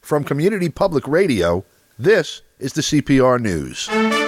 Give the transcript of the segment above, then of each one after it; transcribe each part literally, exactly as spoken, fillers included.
From Community Public Radio, this is the C P R News.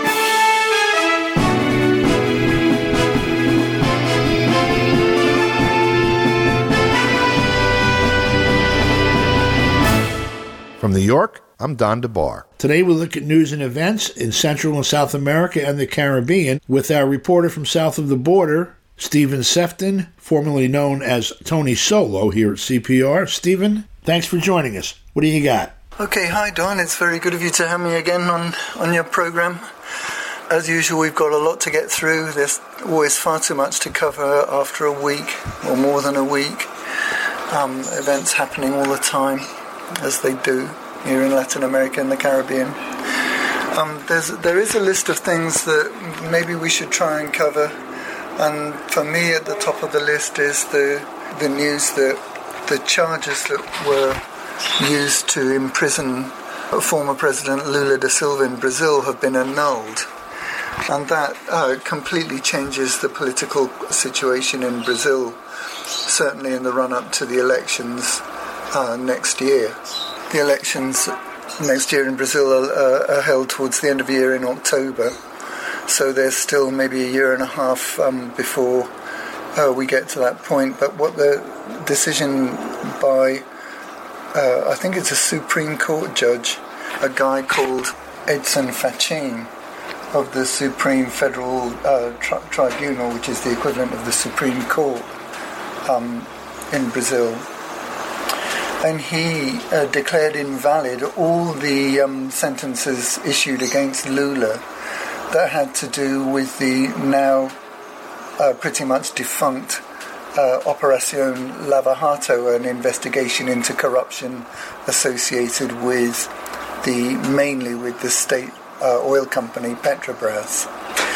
From New York, I'm Don DeBar. Today we look at news and events in Central and South America and the Caribbean with our reporter from south of the border, Stephen Sefton, formerly known as Tony Solo here at C P R. Stephen, thanks for joining us. What do you got? Okay, hi Don. It's very good of you to have me again on, on your program. As usual, we've got a lot to get through. There's always far too much to cover after a week or more than a week. Um, events happening all the time, as they do here in Latin America and the Caribbean. Um, there's there is a list of things that maybe we should try and cover, and for me at the top of the list is the the news that the charges that were used to imprison former President Lula da Silva in Brazil have been annulled, and that uh, completely changes the political situation in Brazil, certainly in the run-up to the elections uh, next year. The elections next year in Brazil are, uh, are held towards the end of the year in October, so there's still maybe a year and a half um, before uh, we get to that point. But what the decision by, uh, I think it's a Supreme Court judge, a guy called Edson Fachin of the Supreme Federal uh, tri- Tribunal, which is the equivalent of the Supreme Court um, in Brazil. And he uh, declared invalid all the um, sentences issued against Lula that had to do with the now uh, pretty much defunct uh, Operación Lava Jato, an investigation into corruption associated with the mainly with the state uh, oil company Petrobras.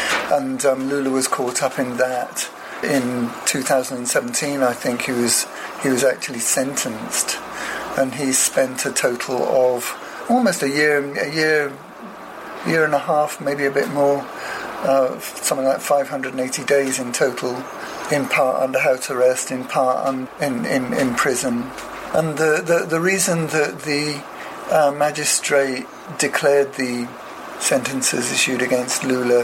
And um, Lula was caught up in that. In two thousand seventeen, I think he was he was actually sentenced. And he spent a total of almost a year, a year, year and a half, maybe a bit more, uh, something like five hundred eighty days in total, in part under house arrest, in part un, in, in, in prison. And the, the, the reason that the uh, magistrate declared the sentences issued against Lula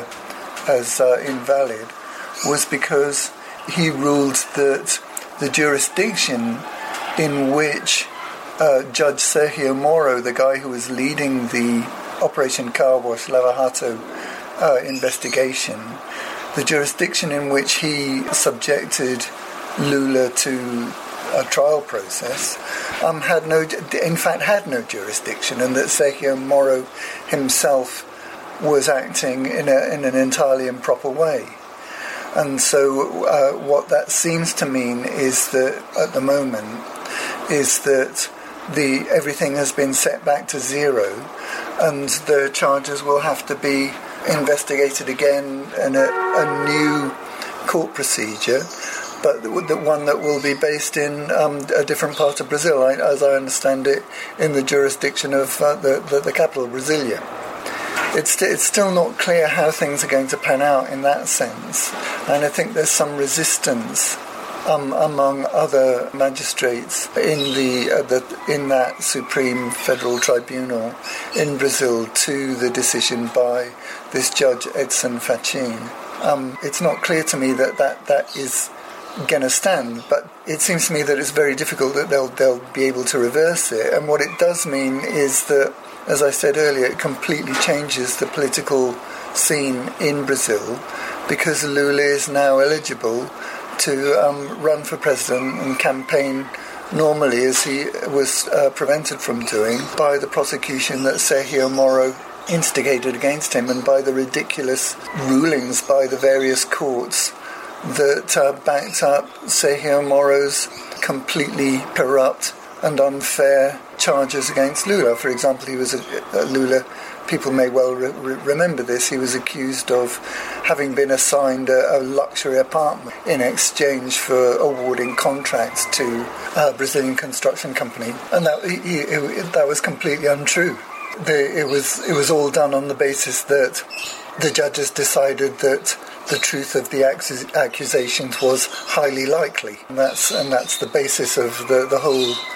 as uh, invalid was because he ruled that the jurisdiction in which Uh, Judge Sergio Moro, the guy who was leading the Operation Car Wash Lava Jato uh, investigation, the jurisdiction in which he subjected Lula to a trial process, um, had no, in fact, had no jurisdiction, and that Sergio Moro himself was acting in a in an entirely improper way. And so, uh, what that seems to mean is that at the moment is that the everything has been set back to zero, and the charges will have to be investigated again in a, a new court procedure, but the, the one that will be based in um, a different part of Brazil, I, as I understand it, in the jurisdiction of uh, the, the, the capital, Brasilia. It's, it's still not clear how things are going to pan out in that sense, and I think there's some resistance Um, among other magistrates in the, uh, the in that Supreme Federal Tribunal in Brazil to the decision by this judge Edson Fachin. Um, it's not clear to me that that, that is going to stand, but it seems to me that it's very difficult that they'll they'll be able to reverse it. And what it does mean is that, as I said earlier, it completely changes the political scene in Brazil, because Lula is now eligible to um, run for president and campaign normally, as he was uh, prevented from doing by the prosecution that Sergio Moro instigated against him, and by the ridiculous rulings by the various courts that uh, backed up Sergio Moro's completely corrupt and unfair charges against Lula. For example, he was a, a Lula. People may well re- remember this. He was accused of having been assigned a, a luxury apartment in exchange for awarding contracts to a Brazilian construction company, and that he, he, it, that was completely untrue. The, it was it was all done on the basis that the judges decided that the truth of the accusations was highly likely, and that's and that's the basis of the the whole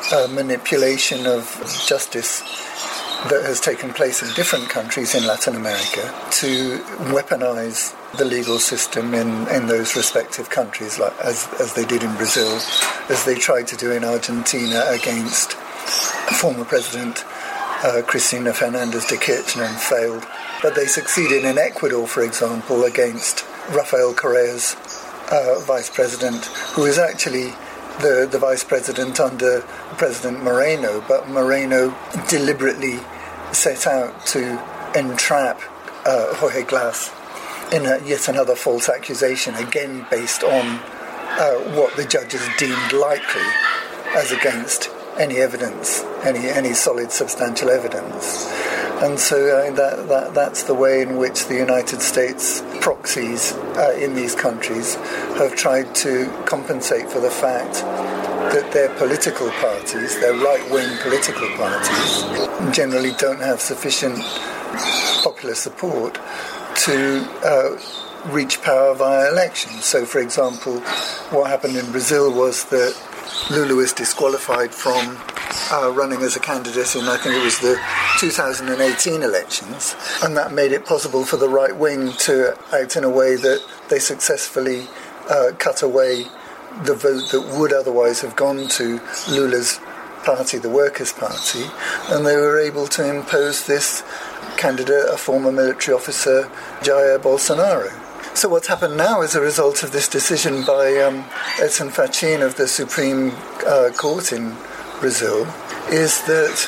uh, manipulation of justice that has taken place in different countries in Latin America to weaponize the legal system in, in those respective countries, like as, as they did in Brazil, as they tried to do in Argentina against former President uh, Cristina Fernandez de Kirchner and failed. But they succeeded in Ecuador, for example, against Rafael Correa's uh, vice president, who is actually the, the vice president under President Moreno, but Moreno deliberately set out to entrap uh, Jorge Glass in a, yet another false accusation, again based on uh, what the judges deemed likely as against any evidence, any any solid, substantial evidence. And so uh, that, that that's the way in which the United States proxies uh, in these countries have tried to compensate for the fact that their political parties, their right-wing political parties, generally don't have sufficient popular support to uh, reach power via elections. So, for example, what happened in Brazil was that Lula was disqualified from uh, running as a candidate in, I think it was the two thousand eighteen elections, and that made it possible for the right wing to act in a way that they successfully uh, cut away the vote that would otherwise have gone to Lula's party, the Workers' Party, and they were able to impose this candidate, a former military officer, Jair Bolsonaro. So what's happened now as a result of this decision by um, Edson Fachin of the Supreme uh, Court in Brazil is that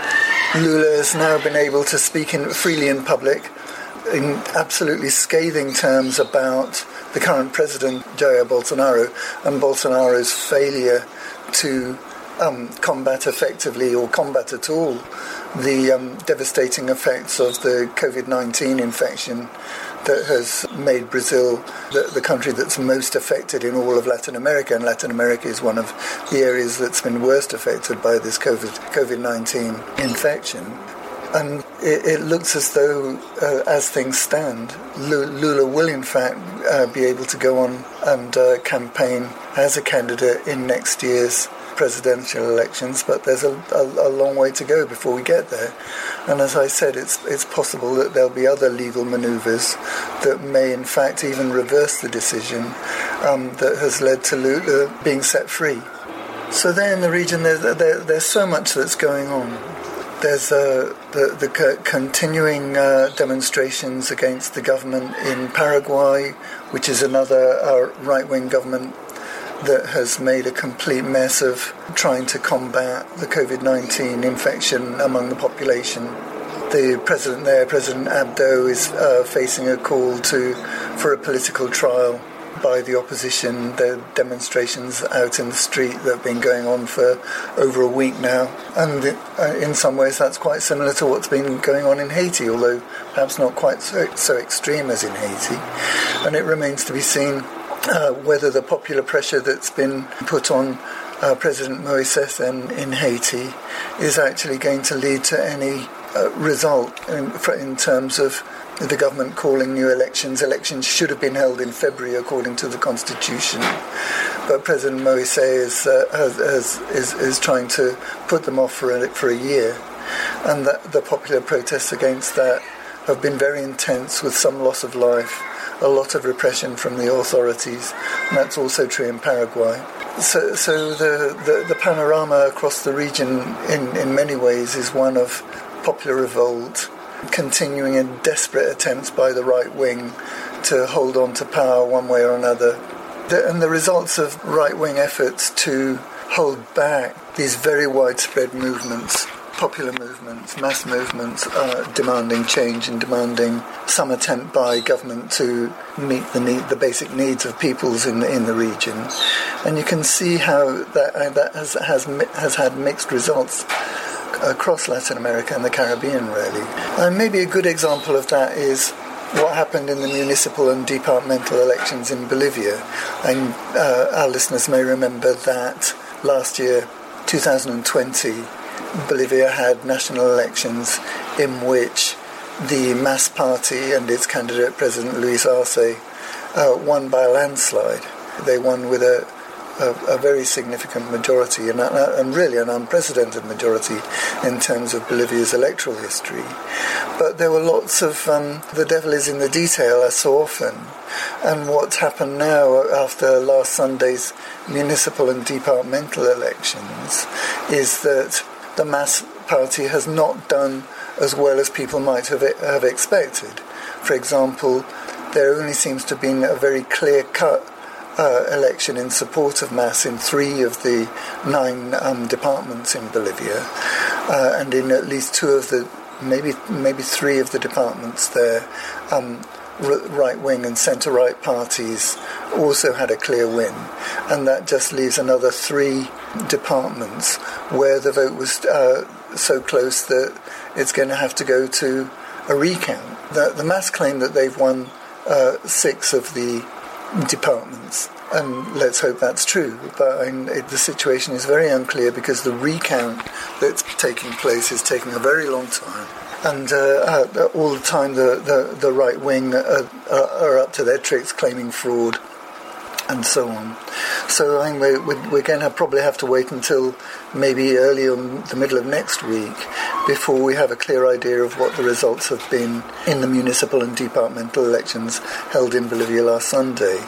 Lula has now been able to speak in, freely in public in absolutely scathing terms about the current president, Jair Bolsonaro, and Bolsonaro's failure to um, combat effectively or combat at all the um, devastating effects of the covid nineteen infection that has made Brazil the, the country that's most affected in all of Latin America, and Latin America is one of the areas that's been worst affected by this covid nineteen infection. And it, it looks as though, uh, as things stand, Lula will in fact uh, be able to go on and uh, campaign as a candidate in next year's presidential elections, but there's a, a, a long way to go before we get there. And as I said, it's it's possible that there'll be other legal manoeuvres that may in fact even reverse the decision um, that has led to Lula being set free. So there in the region, there, there, there's so much that's going on. There's uh, the, the c- continuing uh, demonstrations against the government in Paraguay, which is another uh, right-wing government that has made a complete mess of trying to combat the covid nineteen infection among the population. The president there, President Abdo, is uh, facing a call to for a political trial by the opposition. There are demonstrations out in the street that have been going on for over a week now, and uh, in some ways that's quite similar to what's been going on in Haiti, although perhaps not quite so, so extreme as in Haiti. And it remains to be seen uh, whether the popular pressure that's been put on uh, President Moïse in, in Haiti is actually going to lead to any uh, result in, in terms of the government calling new elections. Elections should have been held in February according to the Constitution, but President Moïse is, uh, has, has, is, is trying to put them off for a, for a year, and that the popular protests against that have been very intense, with some loss of life, a lot of repression from the authorities, and that's also true in Paraguay. So, so the, the, the panorama across the region in, in many ways is one of popular revolt, continuing in desperate attempts by the right wing to hold on to power one way or another. The, and the results of right-wing efforts to hold back these very widespread movements, popular movements, mass movements, uh, demanding change and demanding some attempt by government to meet the need, the basic needs of peoples in the, in the region. And you can see how that, uh, that has, has, has had mixed results across Latin America and the Caribbean, really. And maybe a good example of that is what happened in the municipal and departmental elections in Bolivia. And uh, our listeners may remember that last year, two thousand twenty, Bolivia had national elections in which the M A S party and its candidate, President Luis Arce, uh, won by a landslide. They won with a a, a very significant majority, and, and really an unprecedented majority in terms of Bolivia's electoral history. But there were lots of, um, the devil is in the detail, as so often. And what's happened now after last Sunday's municipal and departmental elections is that the MAS party has not done as well as people might have, have expected. For example, there only seems to have been a very clear-cut uh, election in support of MAS in three of the nine um, departments in Bolivia, uh, and in at least two of the, maybe maybe three of the departments there, um, right-wing and centre-right parties also had a clear win, and that just leaves another three departments where the vote was uh, so close that it's going to have to go to a recount. The, the MAS claim that they've won uh, six of the departments, and let's hope that's true, but I mean, it, the situation is very unclear because the recount that's taking place is taking a very long time. And uh, uh, all the time the, the, the right wing are, are up to their tricks claiming fraud and so on. So I mean, we're, we're going to probably have to wait until maybe early in the middle of next week before we have a clear idea of what the results have been in the municipal and departmental elections held in Bolivia last Sunday.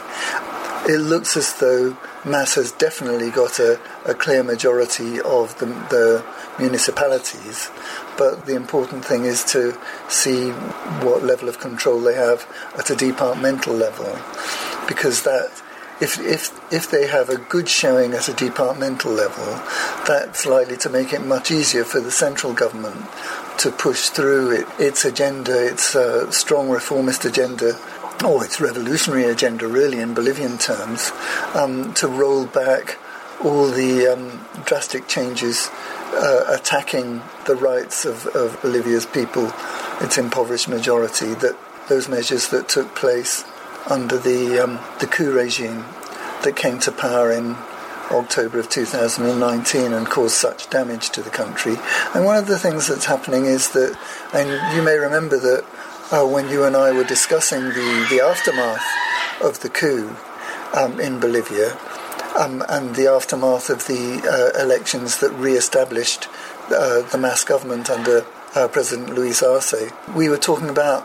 It looks as though MAS has definitely got a, a clear majority of the, the municipalities, but the important thing is to see what level of control they have at a departmental level, because that if if if they have a good showing at a departmental level, that's likely to make it much easier for the central government to push through it, its agenda, its uh, strong reformist agenda, or its revolutionary agenda, really, in Bolivian terms, um, to roll back all the um, drastic changes uh, attacking the rights of, of Bolivia's people, its impoverished majority, that those measures that took place under the um, the coup regime that came to power in October of two thousand nineteen and caused such damage to the country. And one of the things that's happening is that, and you may remember that uh, when you and I were discussing the, the aftermath of the coup um, in Bolivia, um, and the aftermath of the uh, elections that re-established uh, the MAS government under uh, President Luis Arce, we were talking about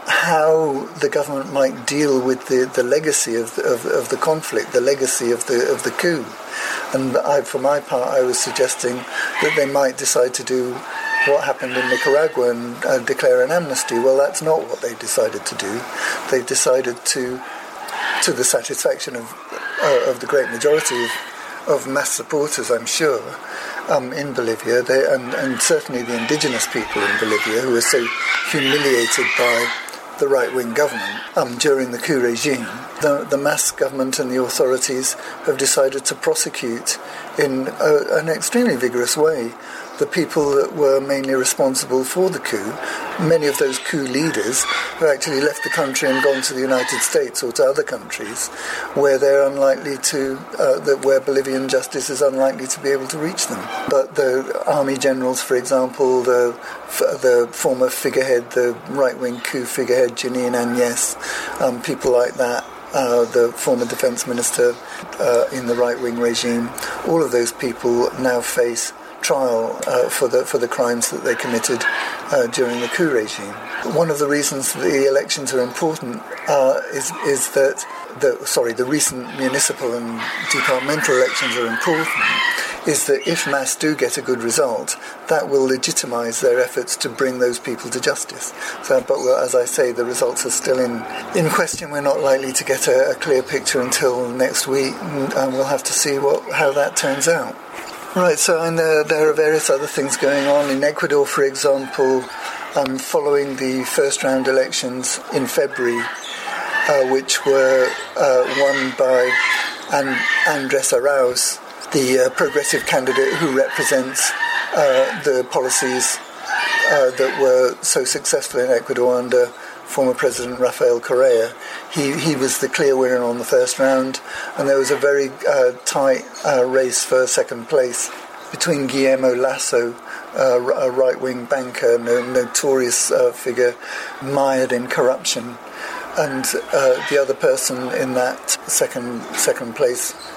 how the government might deal with the, the legacy of, of of the conflict, the legacy of the of the coup. And I, for my part, I was suggesting that they might decide to do what happened in Nicaragua and uh, declare an amnesty. Well, that's not what they decided to do. They decided to, to the satisfaction of uh, of the great majority of, of MAS supporters, I'm sure, um, in Bolivia, they, and, and certainly the indigenous people in Bolivia, who were so humiliated by the right-wing government um, during the coup regime. The, the MAS government and the authorities have decided to prosecute in a, an extremely vigorous way the people that were mainly responsible for the coup. Many of those coup leaders have actually left the country and gone to the United States or to other countries where they're unlikely to, uh, that where Bolivian justice is unlikely to be able to reach them. But the army generals, for example, the the former figurehead, the right-wing coup figurehead, Janine Áñez, um, people like that, uh, the former defense minister uh, in the right-wing regime, all of those people now face trial uh, for the for the crimes that they committed uh, during the coup regime. One of the reasons the elections are important uh, is is that the sorry the recent municipal and departmental elections are important. Is that if MAS do get a good result, that will legitimise their efforts to bring those people to justice. So, but well, as I say, the results are still in, in question. We're not likely to get a, a clear picture until next week, and, and we'll have to see what how that turns out. Right, so and there, there are various other things going on. In Ecuador, for example, um, following the first round elections in February, uh, which were uh, won by An- Andres Arauz, the uh, progressive candidate who represents uh, the policies uh, that were so successful in Ecuador under former President Rafael Correa. He he was the clear winner on the first round, and there was a very uh, tight uh, race for second place between Guillermo Lasso, uh, a right-wing banker, no, notorious uh, figure, mired in corruption, and uh, the other person in that second second place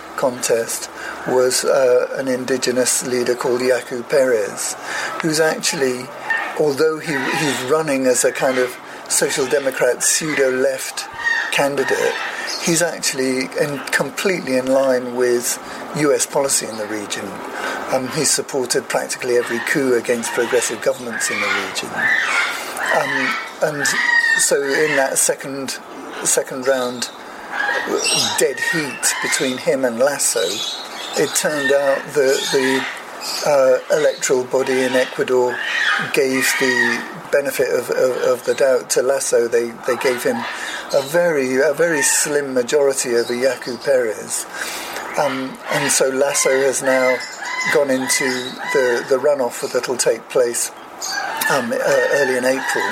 contest was uh, an indigenous leader called Yaku Perez, who's actually, although he he's running as a kind of social democrat pseudo-left candidate, he's actually in, completely in line with U S policy in the region. Um, he's supported practically every coup against progressive governments in the region. Um, and so in that second second round dead heat between him and Lasso, it turned out that the uh, electoral body in Ecuador gave the benefit of, of, of the doubt to Lasso. They they gave him a very a very slim majority over Yaku Perez. Um, and so Lasso has now gone into the, the runoff that will take place um, uh, early in April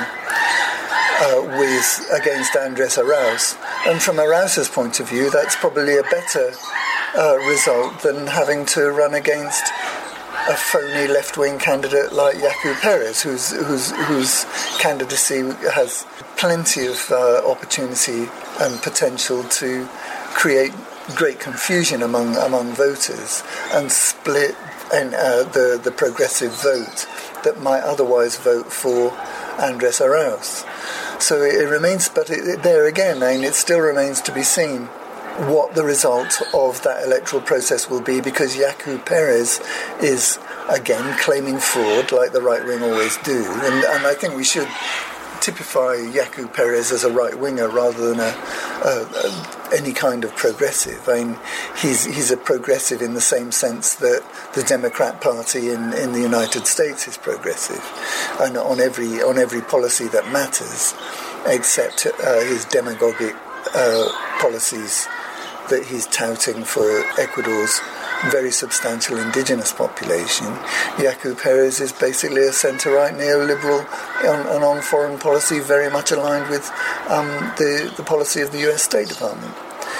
uh, with against Andrés Arauz. And from Arauz's point of view, that's probably a better uh, result than having to run against a phony left-wing candidate like Yaku Perez, whose whose whose candidacy has plenty of uh, opportunity and potential to create great confusion among among voters and split and uh, the the progressive vote that might otherwise vote for Andrés Arauz. So it, it remains, but it, it, there again, I mean, it still remains to be seen what the result of that electoral process will be, because Yaku Perez is again claiming fraud like the right wing always do, and, and I think we should typify Yaku Perez as a right-winger rather than a, a, a, any kind of progressive. I mean, he's he's a progressive in the same sense that the Democrat Party in, in the United States is progressive, and on every on every policy that matters, except uh, his demagogic uh, policies that he's touting for Ecuador's very substantial indigenous population. Yaku Perez is basically a centre-right neoliberal on, and on foreign policy very much aligned with um, the, the policy of the U S State Department.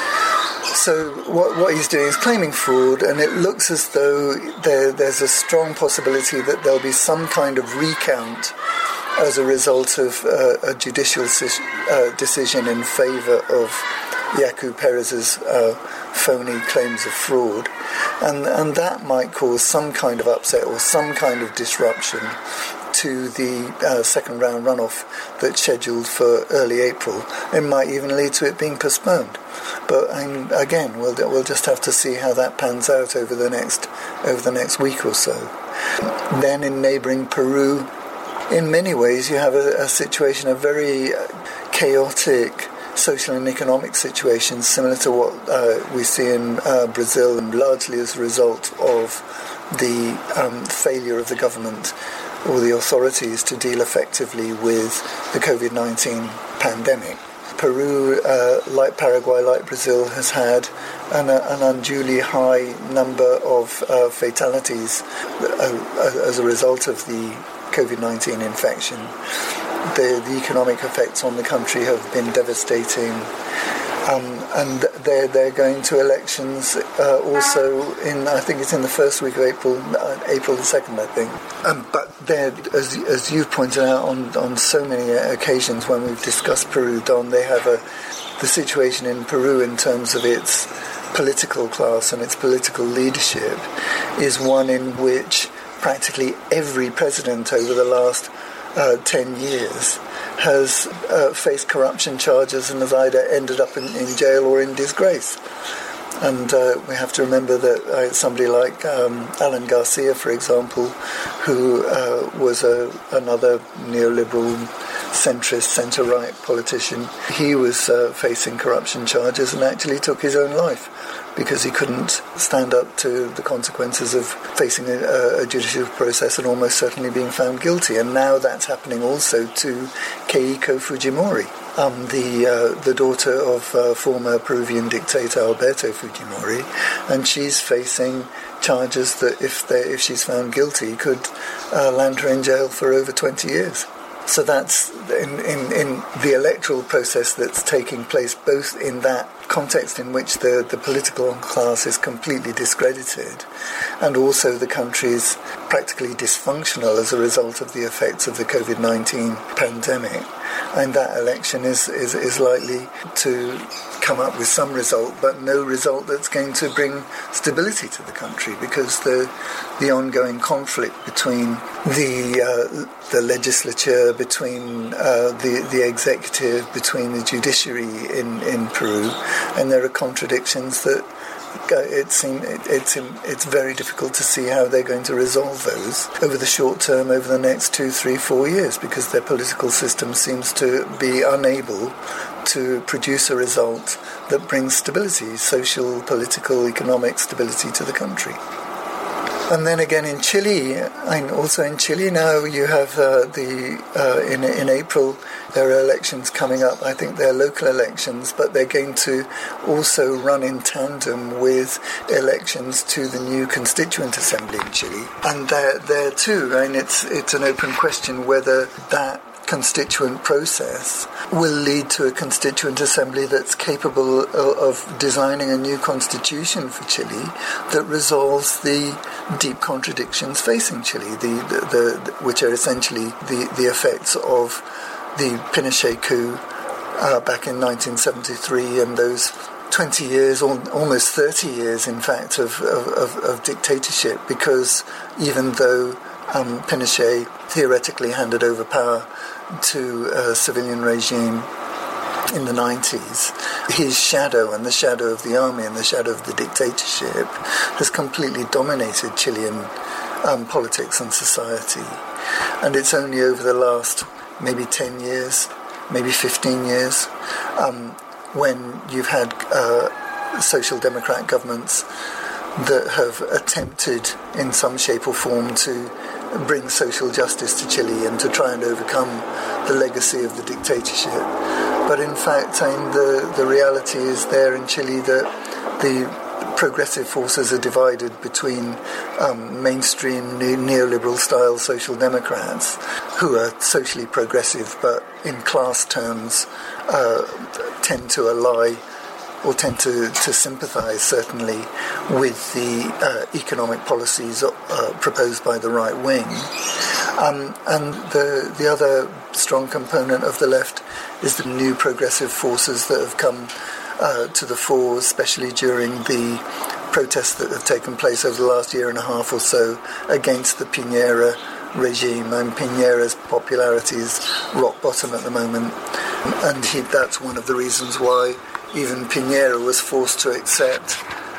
So what, what he's doing is claiming fraud, and it looks as though there, there's a strong possibility that there'll be some kind of recount as a result of uh, a judicial uh, decision in favour of Yaku Perez's uh, phony claims of fraud, and and that might cause some kind of upset or some kind of disruption to the uh, second round runoff that's scheduled for early April. It might even lead to it being postponed. But um, again, we'll we'll just have to see how that pans out over the next over the next week or so. Then in neighbouring Peru, in many ways you have a, a situation, a very chaotic social and economic situations similar to what uh, we see in uh, Brazil, and largely as a result of the um, failure of the government or the authorities to deal effectively with the covid nineteen pandemic. Peru, uh, like Paraguay, like Brazil, has had an, uh, an unduly high number of uh, fatalities uh, as a result of the covid nineteen infection. The, the economic effects on the country have been devastating, um, and they're, they're going to elections uh, also in, I think it's in the first week of April, uh, April the second, I think. Um, but they're, as, as you've pointed out on, on so many occasions when we've discussed Peru, Don, they have a, the situation in Peru in terms of its political class and its political leadership is one in which practically every president over the last Uh, ten years has uh, faced corruption charges and has either ended up in, in jail or in disgrace. And uh, we have to remember that uh, somebody like um, Alan Garcia, for example, who uh, was a, another neoliberal, centrist, centre-right politician, he was uh, facing corruption charges and actually took his own life because he couldn't stand up to the consequences of facing a, a judicial process and almost certainly being found guilty. And now that's happening also to Keiko Fujimori, um, the uh, the daughter of uh, former Peruvian dictator Alberto Fujimori, and she's facing charges that, if they, if she's found guilty, could uh, land her in jail for over twenty years. So that's in, in, in the electoral process that's taking place both in that context in which the, the political class is completely discredited, and also the country is practically dysfunctional as a result of the effects of the covid nineteen pandemic. And that election is, is, is likely to come up with some result, but no result that's going to bring stability to the country, because the the ongoing conflict between the uh, the legislature, between uh, the the executive, between the judiciary in, in Peru, and there are contradictions that it seem, it, it's it's very difficult to see how they're going to resolve those over the short term, over the next two, three, four years, because their political system seems to be unable to produce a result that brings stability, social, political, economic stability to the country. And then again in Chile, and also in Chile now, you have uh, the uh, in in April there are elections coming up. I think they're local elections, but they're going to also run in tandem with elections to the new Constituent Assembly in Chile. And there, there too, I mean, it's it's an open question whether that constituent process will lead to a constituent assembly that's capable of designing a new constitution for Chile that resolves the deep contradictions facing Chile, the, the, the which are essentially the, the effects of the Pinochet coup uh, back in nineteen seventy-three and those twenty years, or almost thirty years, in fact, of, of, of dictatorship, because even though um, Pinochet theoretically handed over power to a civilian regime in the nineties, his shadow and the shadow of the army and the shadow of the dictatorship has completely dominated Chilean um, politics and society. And it's only over the last maybe ten years, maybe fifteen years, um, when you've had uh, social democrat governments that have attempted in some shape or form to bring social justice to Chile and to try and overcome the legacy of the dictatorship. But in fact, I mean, the, the reality is there in Chile that the progressive forces are divided between um, mainstream ne- neoliberal-style social democrats who are socially progressive but in class terms uh, tend to ally or tend to, to sympathise, certainly, with the uh, economic policies uh, proposed by the right wing. Um, and the, the other strong component of the left is the new progressive forces that have come uh, to the fore, especially during the protests that have taken place over the last year and a half or so against the Piñera regime. And Piñera's popularity is rock bottom at the moment. And he, that's one of the reasons why even Piñera was forced to accept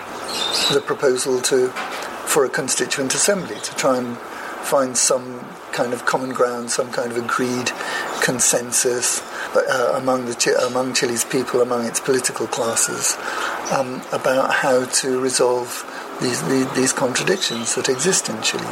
the proposal to for a constituent assembly, to try and find some kind of common ground, some kind of agreed consensus uh, among the among Chile's people, among its political classes, um, about how to resolve these, these these contradictions that exist in Chile.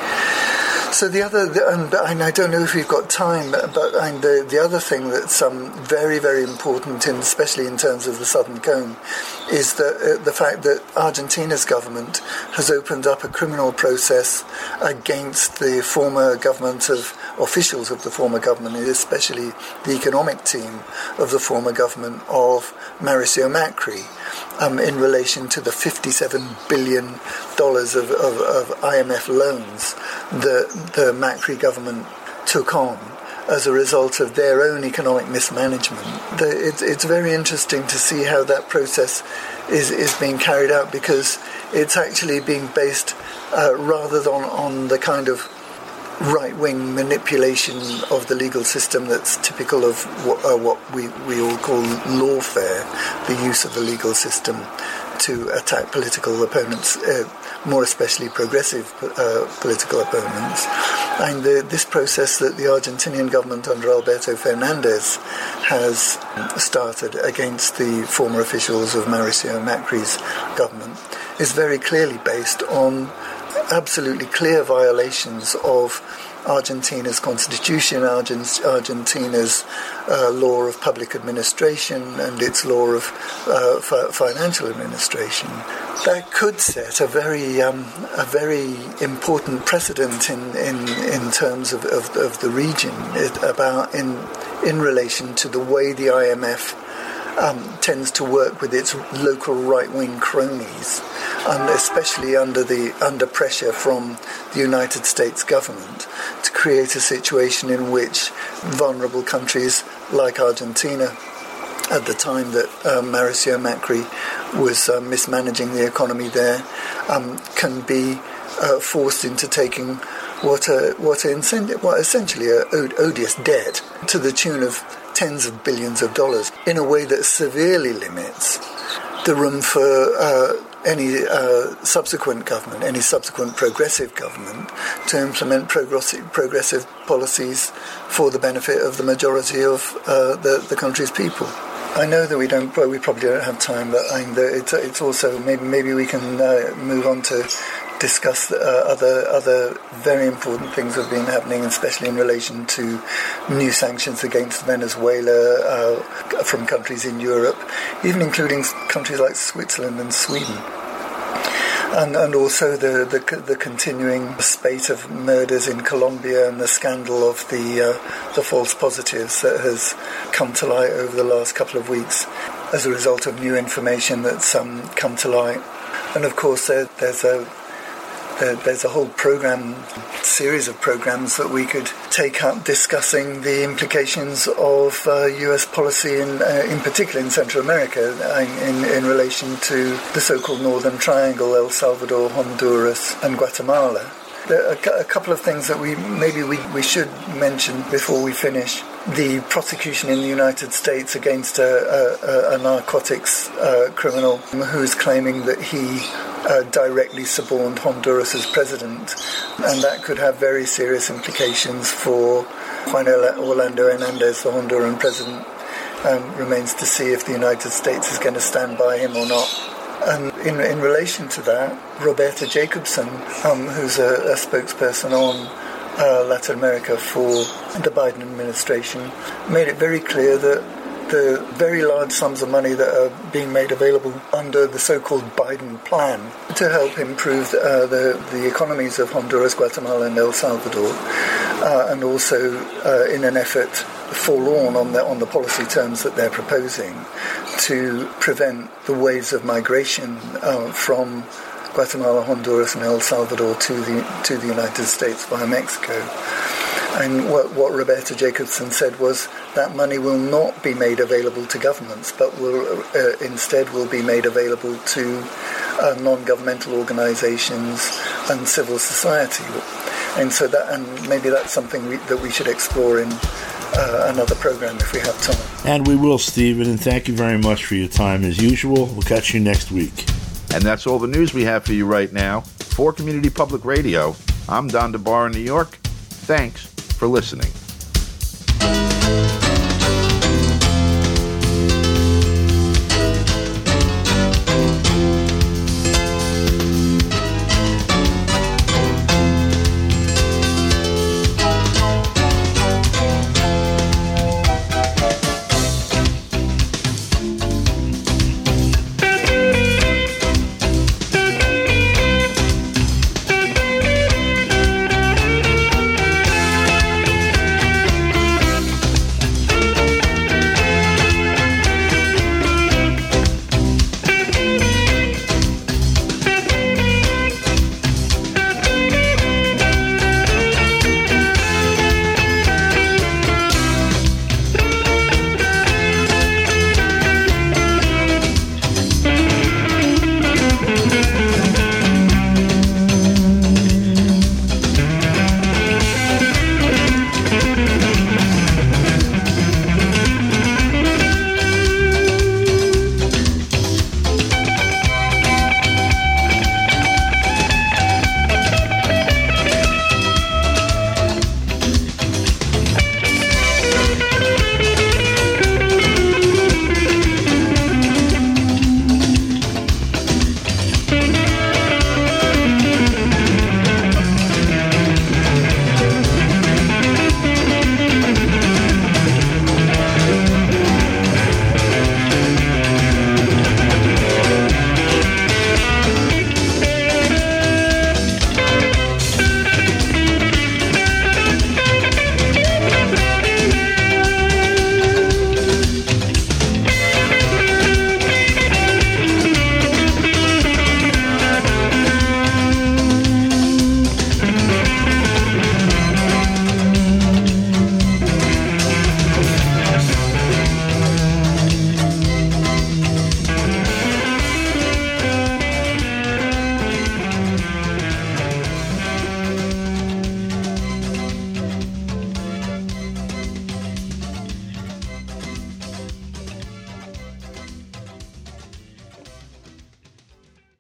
So the other, and I don't know if we've got time, but the the other thing that's um, very, very important, in, especially in terms of the Southern Cone, is the, uh, the fact that Argentina's government has opened up a criminal process against the former government of officials of the former government, especially the economic team of the former government of Mauricio Macri, um, in relation to the fifty-seven billion dollars of, of, of I M F loans that the Macri government took on as a result of their own economic mismanagement. The, it, it's very interesting to see how that process is, is being carried out, because it's actually being based uh, rather than on, on the kind of right-wing manipulation of the legal system that's typical of what, uh, what we, we all call lawfare, the use of the legal system to attack political opponents, uh, more especially progressive uh, political opponents. And the, this process that the Argentinian government under Alberto Fernandez has started against the former officials of Mauricio Macri's government is very clearly based on absolutely clear violations of Argentina's constitution, Argent- Argentina's uh, law of public administration and its law of uh, fi- financial administration. That could set a very um, a very important precedent in in, in terms of, of, of the region, it, about in in relation to the way the I M F um, tends to work with its local right-wing cronies, and especially under the under pressure from the United States government, to create a situation in which vulnerable countries like Argentina, at the time that uh, Mauricio Macri was uh, mismanaging the economy there, um, can be uh, forced into taking what a, what, a, what essentially a odious debt to the tune of tens of billions of dollars, in a way that severely limits the room for uh, any uh, subsequent government, any subsequent progressive government, to implement progressive, progressive policies for the benefit of the majority of uh, the, the country's people. I know that we don't, we probably don't have time, but I mean, it's, it's also, maybe maybe we can uh, move on to discuss uh, other other very important things that have been happening, especially in relation to new sanctions against Venezuela uh, from countries in Europe, even including countries like Switzerland and Sweden. And, and also the, the the continuing spate of murders in Colombia and the scandal of the uh, the false positives that has come to light over the last couple of weeks as a result of new information that's um, come to light. And of course there, there's a there, there's a whole program, series of programs that we could take up discussing the implications of uh, U S policy, in, uh, in particular in Central America, in, in relation to the so-called Northern Triangle, El Salvador, Honduras and Guatemala. There are a couple of things that we maybe we, we should mention before we finish. The prosecution in the United States against a, a, a narcotics uh, criminal who's claiming that he uh, directly suborned Honduras' president, and that could have very serious implications for Juan Orlando Hernandez, the Honduran president. Um, remains to see if the United States is going to stand by him or not. And in, in relation to that, Roberta Jacobson, um, who's a, a spokesperson on uh, Latin America for the Biden administration, made it very clear that the very large sums of money that are being made available under the so-called Biden plan to help improve uh, the, the economies of Honduras, Guatemala and El Salvador, uh, and also uh, in an effort forlorn on the, on the policy terms that they're proposing to prevent the waves of migration uh, from Guatemala, Honduras and El Salvador to the to the United States via Mexico. And what, what Roberta Jacobson said was that money will not be made available to governments, but will uh, instead will be made available to uh, non-governmental organizations and civil society. And so that, and maybe that's something we, that we should explore in Uh, another program if we have time. And we will, Stephen, and thank you very much for your time as usual. We'll catch you next week. And that's all the news we have for you right now. For Community Public Radio, I'm Don DeBar in New York. Thanks for listening.